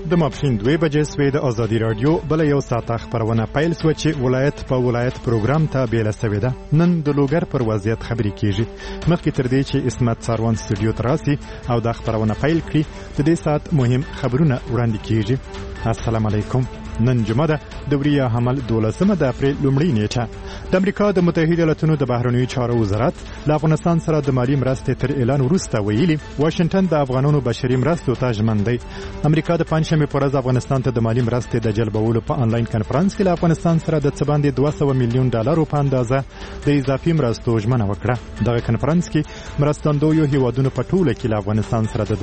د ماپښین 2 بجې سوې د ازادي رادیو بل یو ساعت خبرونه پیل سو چې ولایت په ولایت پروګرام ته بیل سوې ده. نن د لوګر پر وضعیت خبرې کیږي. مخکې تر دې چې اسمت ساروان استودیو ته راسي او د خبرونه پیل کړي د دې ساعت مهم خبرونه وړاندې کیږي. السلام علیکم. نن جمعه ده د وریه حمل 12 د اپریل لومړۍ نیټه. د امریکا د متحده ایالاتونو د بهرنیو چارو وزارت له افغانستان سره د مالی مرستې تر اعلان وروسته ویلي واشنگټن د افغانانو بشري مرستو ته ژمن دی. امریکا د پنځمې پر ورځ افغانستان ته د مالی مرستې د جلبولو په انلاین کانفرنس کې له افغانستان سره د څه باندې 200 میلیون ډالرو په اندازه د اضافي مرستو ژمنه وکړه. دغه کانفرنس کې مرستندویو هیوادونو په ټوله کې له افغانستان سره د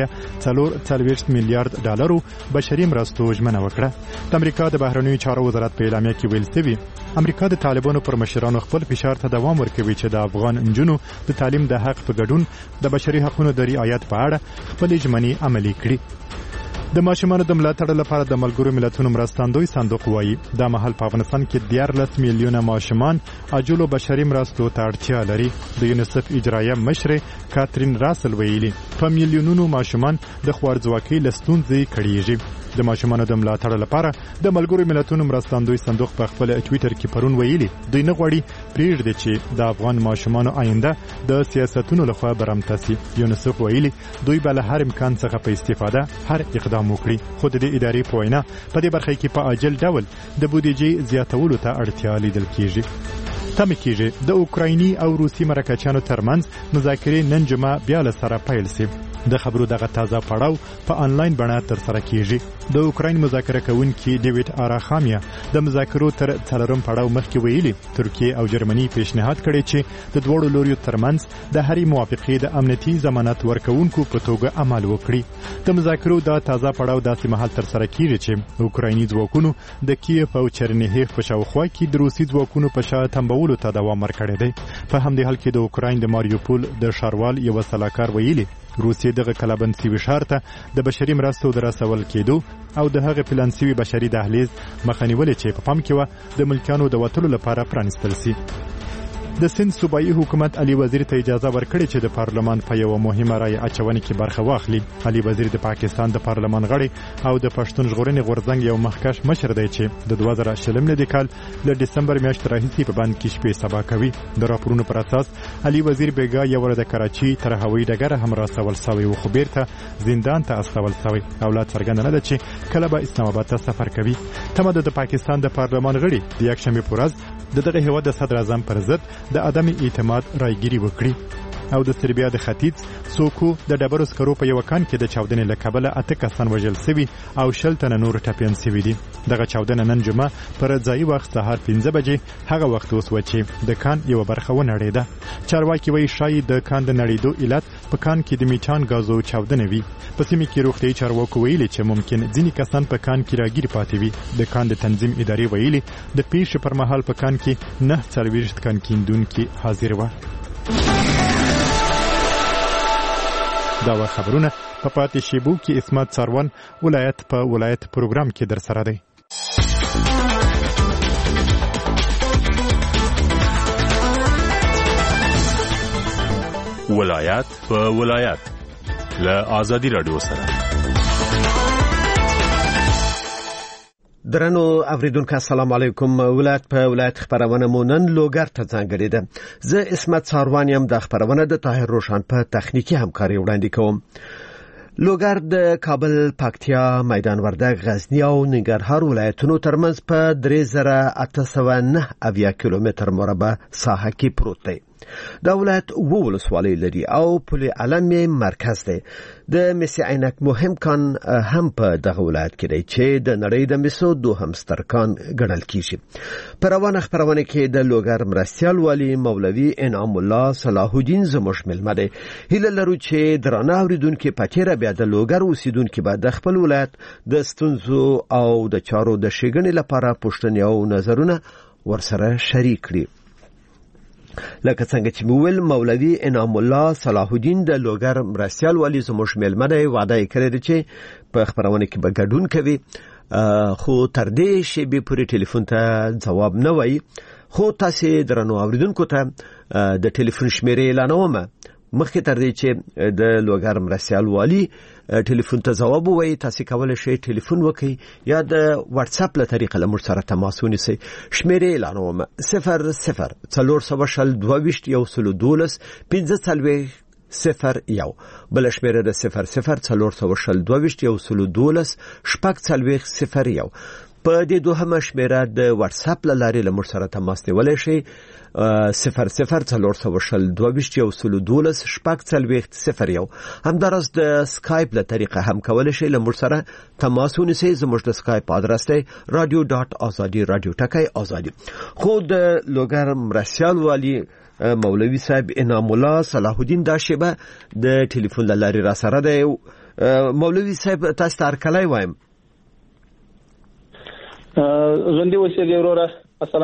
2.44 میلیارډ ډالرو بشري مرستو ژمنه وکړه. د امریکا د بهرنیو چارو وزارت په اعلامیه کې ویل شوی امریکا د طالبانو پر مشرانو خپل فشار ته دوام ورکوي چې د افغان نجونو د تعلیم د حق په ګډون د بشري حقوقو د رعایت په اړه خپل ژمنې عملي کړي. د ماشومانو د ملاتړ لپاره د ملګرو ملتونو مرستندوی صندوق وایي د مهال په افغانستان کې 14 میلیونه ماشومان عاجلو بشري مرستو ته اړتیا لري. د یونیسف اجرایه مشر کاترین راسل ویلي په میلیونونو ماشومان د خوارځواکۍ له ستونزې کړيږي. د ماشومانو د ملاتړ لپاره د ملګرو ملتونو مرستندوی صندوق په خپل ټوئیټر کې پرون ویلي دوی نه غواړي پریږدي چې د افغان ماشومانو آینده د سیاستونو لخوا برمته شي. یونیسف ویلي دوی به له هر امکان څخه په استفاده هر اقدام وکړي. خو د دې ادارې په وینا په دې برخه کې په عاجل ډول د بودیجې زیاتولو ته اړتیا لیدل کیږي. تمه کیږي د اوکرایني او روسي مرکچیانو ترمنځ مذاکرې نن جمعه بیا له سره پیل شي. د خبرو دغه تازه پړاو په انلاین بڼه تر سره کیږي. د اوکراین مذاکره کوونکي ډیوید آراخامیا د مذاکرو تر څلورم پړاو مخکې ویلي ترکیه او جرمني پیشنهاد کړي چې د دوړو لوريو ترمنځ د هرې موافقې د امنیتي ضمانت ورکوونکو په توګه عمل وکړي. د مذاکرو دا تازه پړاو داسې مهال تر سره کیږي چې اوکرایني ځواکونو د کیف او چرنیهیف په شاوخوا کې د روسي ځواکونو په شا تنبولو ته دوام ورکړی دی. په همدې حال کې د اوکراین د ماریوپول د ښاروال یو سلاکار ویلي روسیې دغه کلابند سوي ښار ته د بشري مرستو د رسول کېدو او د هغه پلان سوي بشري دهلیز مخه نیولې چې په پام کې و د ملکیانو د وتلو لپاره پرانستل شي. د سند صوبایي حکومت علي وزیر ته اجازه ورکړې چې د پارلمان په یو مهمه رای اچونې کې برخه واخلي. علي وزیر د پاکستان د پارلمان غړی او د پښتون ژغورنې غورځنګ یو مخکښ مشر دی چې د 2020 کال له دسمبر میاشتې راهیسې په بند کې شپې سبا کوي. د راپورونو پر اساس علي وزیر بیګا یو ور د کراچي تر هوایي ډګر هم راسول شوی او خو بیرته زندان ته استول شوی. اولاد څرګنده نه ده چې کله به اسلام آباد ته سفر کوي. تمه د پاکستان د پارلمان غړي د یک شنبه په ورځ دغه هیواد د صدر اعظم پر ضد د عدم اعتماد رایګيري وکړي. او د سربیا د ختیځ سوکو د ډبرو سکرو په یو کان کې د چاودنې له کبله 8 کسان وژل شوي او 60 تنه نور ټپیان شوي دي. دغه چاودنه نن جمعه پر ځایي وخت سهار 5 بجې هغه وخت وسوه چې د کان یو برخه ونړېده. چارواکي وایي شاید د کان د نړېدو علت په کان کې د میټان غازو چاودنه وي. په سیمه کې روغتیايي چارواکو ویلي چې ممکن ځینې کسان په کان کې راګیر پاتې وي. د کان د تنظیم ادارې ویلي د پیښې پر مهال په کان کې 9 کان کیندونکي حاضر و. دا خبرونه په پاتې شیبو کې اسمت ساروان ولایت په ولایت پروګرام کې در سره دی. ولایت په ولایت له آزادی رادیو سره. درنو اوریدونکو السلام علیکم. ولایت په ولایت خبرونه مونن لوګر ته ځانګړې ده. زه اسمت ساروان یم. د خبرونه د طاهر روشن په تخنیکی همکاري وړاندې کوم. لوګر د کابل، پکتیا، میدان وردګ، غزنی او ننګرهار ولایتونو ترمنځ په 3809 کیلومتر مربع ساحه کې پروت دی. دا ولایت ولسوالۍ لري او پل علم مرکز دی. د مسی عینک مهم کان هم په دغه ولایت کې دی چې د نړۍ د مسو دوهم ستر کان ګڼل کیږي. په روانه خبرونه کې د لوګر مرستیال والی مولوي انعام الله صلاح الدین زموږ ملمه دی. هیله لرو چې درانه اوریدونکو په تیر بیا د لوګر اوسیدونکو به د خپل ولایت د ستونزو او د چارو د شګنې لپاره پوښتنې او نظرونه ورسره شریک کړي. لکه څنګه چې مویل مولوي انعام الله صلاح الدین د لوګر مرستیال والی زموږ ملمه دی. وعده یې کړې ده چې په خبرونه کې به ګډون کوي. خو تر دې شیبې پورې ټلیفون ته جواب نه وایي. خو تاسو درنو اوریدونکو ته د ټلیفون شمیرې اعلانوم مخکې تر دې چې د لوګر مرستیال والی ټلیفون ته ځواب وایي تاسو کولای شئ ټلیفون وکړئ یا د واتس اپ له طریقې له موږ سره تماس ونیسئ. شمیرې اعلانوم 00 422 112 1541 بل شمیره د 00 422 112 1541. په دې دوهمه شمیره د واتس اپ لارې له موږ سره تماس نیولای شئ 00 422 112 1541. همدارس د سکایپ له طریقه هم کولای شئ له موږ سره تماس ونیسئ. زموږ د سکایپ ادرس دی radio.azadi. خو د لوګر مرستیال والی مولوی صاحب انعام الله صلاح الدین داشبه د ټلیفون لارې را سره دی. مولوی صاحب تاسو ته هرکلی وایم. ژوندي اوسئ وروره.